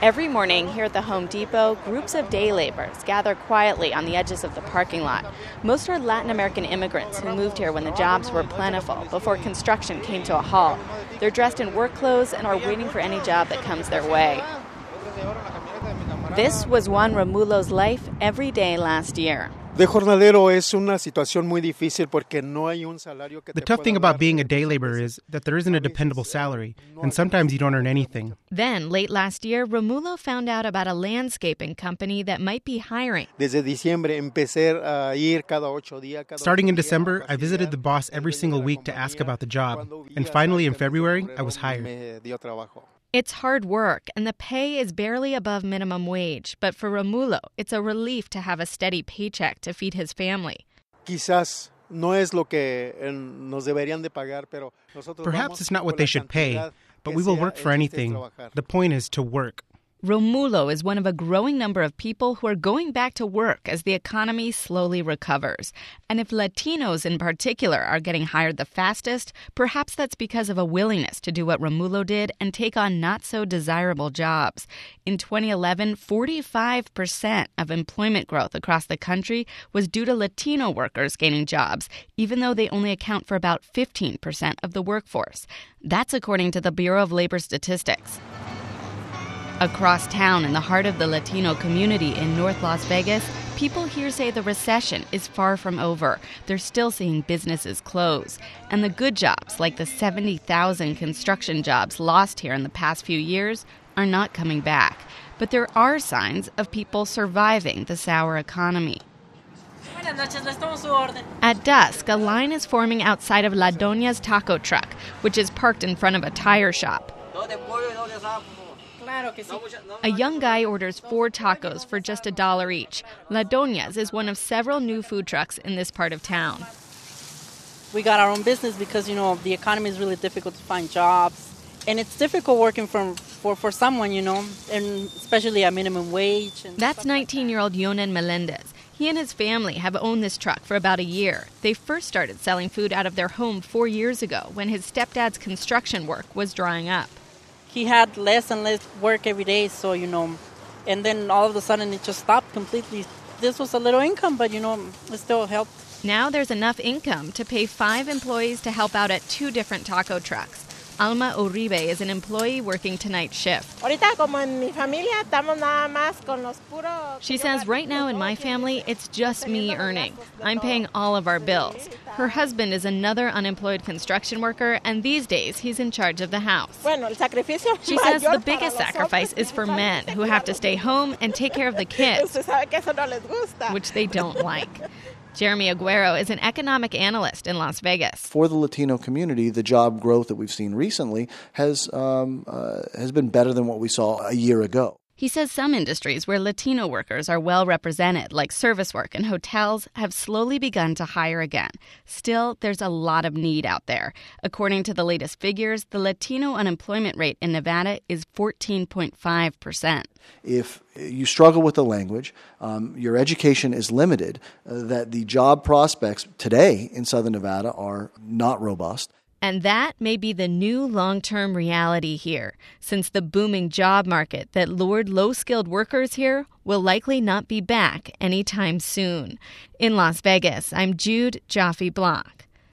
Every morning here at the Home Depot, groups of day laborers gather quietly on the edges of the parking lot. Most are Latin American immigrants who moved here when the jobs were plentiful before construction came to a halt. They're dressed in work clothes and are waiting for any job that comes their way. This was Juan Romulo's life every day last year. De jornalero es una situación muy difícil porque no hay un salario que te The tough thing about being a day laborer is that there isn't a dependable salary, and sometimes you don't earn anything. Then, late last year, Romulo found out about a landscaping company that might be hiring. Desde diciembre empecé a ir cada 8 días. Starting in December, I visited the boss every single week to ask about the job, and finally in February, I was hired. It's hard work, and the pay is barely above minimum wage. But for Romulo, it's a relief to have a steady paycheck to feed his family. Quizás no es lo que nos deberían de pagar, pero nosotros Perhaps it's not what they should pay, but we will work for anything. The point is to work. Romulo is one of a growing number of people who are going back to work as the economy slowly recovers. And if Latinos in particular are getting hired the fastest, perhaps that's because of a willingness to do what Romulo did and take on not-so-desirable jobs. In 2011, 45% of employment growth across the country was due to Latino workers gaining jobs, even though they only account for about 15% of the workforce. That's according to the Bureau of Labor Statistics. Across town in the heart of the Latino community in North Las Vegas, people here say the recession is far from over. They're still seeing businesses close. And the good jobs, like the 70,000 construction jobs lost here in the past few years, are not coming back. But there are signs of people surviving the sour economy. At dusk, a line is forming outside of La Doña's taco truck, which is parked in front of a tire shop. A young guy orders 4 tacos for just $1 each. La Doña's is one of several new food trucks in this part of town. We got our own business because, the economy is really difficult to find jobs. And it's difficult working for someone, and especially at minimum wage. That's 19-year-old Yonan Melendez. He and his family have owned this truck for about a year. They first started selling food out of their home 4 years ago when his stepdad's construction work was drying up. He had less and less work every day, so, and then all of a sudden it just stopped completely. This was a little income, but, it still helped. Now there's enough income to pay 5 employees to help out at 2 different taco trucks. Alma Uribe is an employee working tonight's shift. She says right now in my family, it's just me earning. I'm paying all of our bills. Her husband is another unemployed construction worker, and these days he's in charge of the house. She says the biggest sacrifice is for men who have to stay home and take care of the kids, which they don't like. Jeremy Aguero is an economic analyst in Las Vegas. For the Latino community, the job growth that we've seen recently has been better than what we saw a year ago. He says some industries where Latino workers are well represented, like service work and hotels, have slowly begun to hire again. Still, there's a lot of need out there. According to the latest figures, the Latino unemployment rate in Nevada is 14.5%. If you struggle with the language, your education is limited, that the job prospects today in Southern Nevada are not robust. And that may be the new long-term reality here, since the booming job market that lured low-skilled workers here will likely not be back anytime soon. In Las Vegas, I'm Jude Jaffe Blanc.